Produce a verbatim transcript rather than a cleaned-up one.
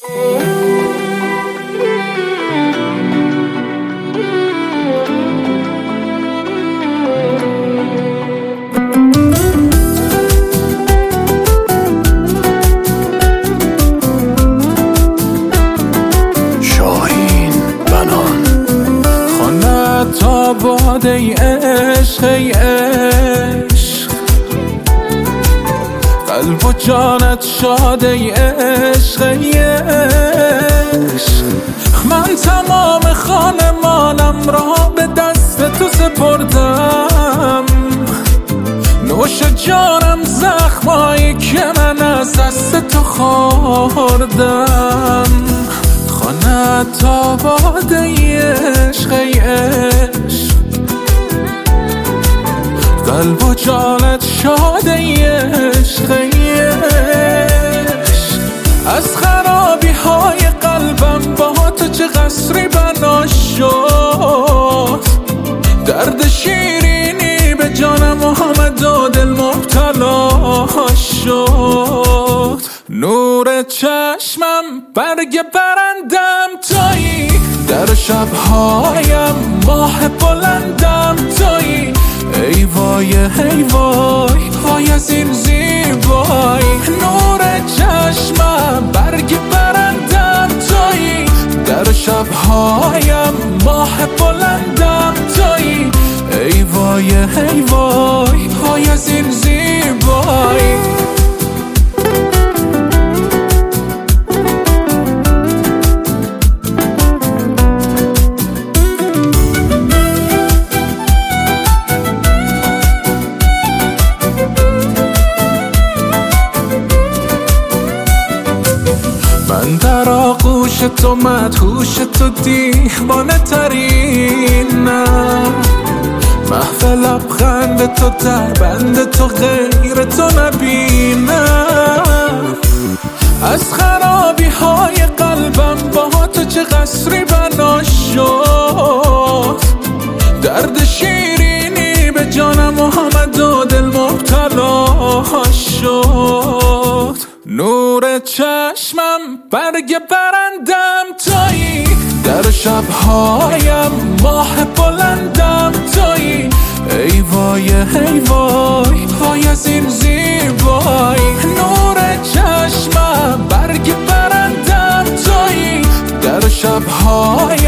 باد ای عشق ای عشق، قلب و جانت شاد ای عشق ای عشق. من تمام خانمانم را به دست تو سپردم، نوش جانم زخمایی که من از دست تو خوردم. خانت آباد ای عشق ای عشق، قلب و جانت شاد ای عشق ای عشق. از خرابی های قلبم با تو چه قصری بنا شد، درد شیرینی به جانم آمد و دل مبتلا شد. نور چشمم برگ برندم تویی، در شبهایم ماه بلندم تویی. ای وای ای وای وای از این زیبایی، نور چشمم برگ برندم تویی، در شبهایم ماه بلندم تویی. ای وای ای وای وای از این زیبایی. من در آغوش تو مدهوش تو دیوانه ترینم، محو لبخند تو در بند تو غیر تو نبینم. از خرابی های قلبم با تو چه قصری بنا شد، درد شیرینی به جانم آمد و دل مبتلا شد. نور چشمم برگ برندم تویی، در شبهایم ماه بلندم تویی. ای وای ای وای وای از این زیبایی، نور چشمم برگ برندم تویی، در شبهای